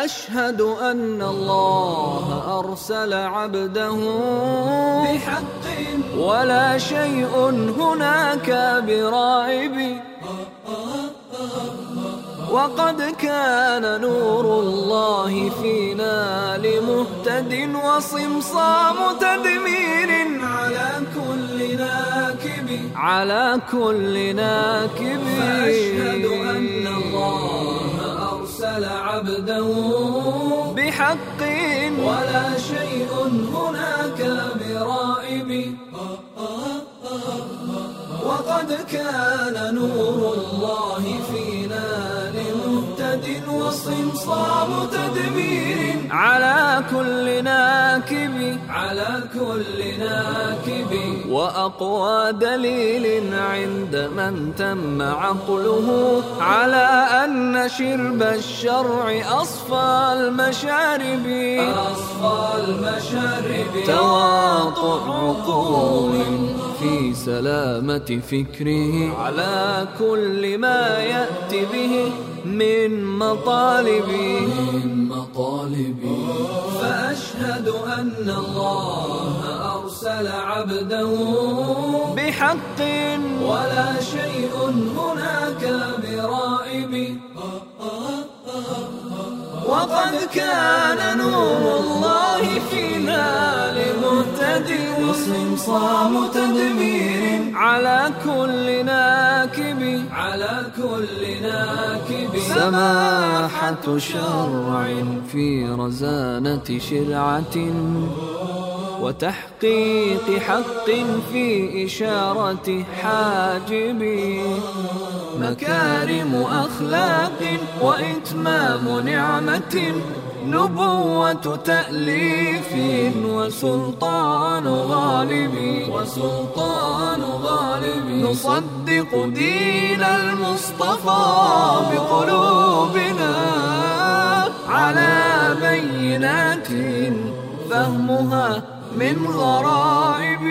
فأشهد أن الله أرسل عبده بحق ولا شيء هناك برائب. وقد كان نور الله فينا لمهتد وصمصام تدمير على كل ناكب. فأشهد أن الله أرسل عبده بحق ولا شيء هناك برائب. وقد كان نور الله فينا لمهتد وصمصام تدمير على كل ناكب وأقوى دليل عند من تم عقله على أن شرب الشرع أصفى المشارب تواطؤ عقول في سلامة فكره على كل ما يأتي به من مطالبي. فأشهد أن الله أرسل عبده بحق ولا شيء هناك برائب. وقد كان نور الله فينا لمهتد وصمصام تدمير على كل ناكب سماحة شرع في رزانة شرعة وتحقيق حق في إشارة حاجب. مكارم أخلاق وإتمام نعمة نبوة تأليف وسلطان غالب. نصدق دين المصطفى بقلوبنا على بينات فهمها من غرائب.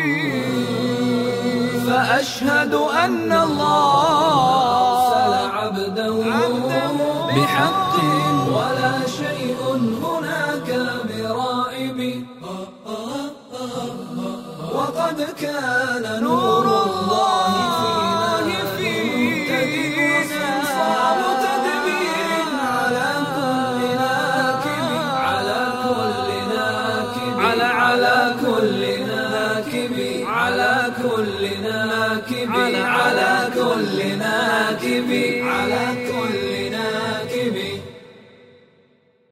فأشهد أن الله أرسل عبده بحق ولا شيء هناك برائب. وقد كان نور الله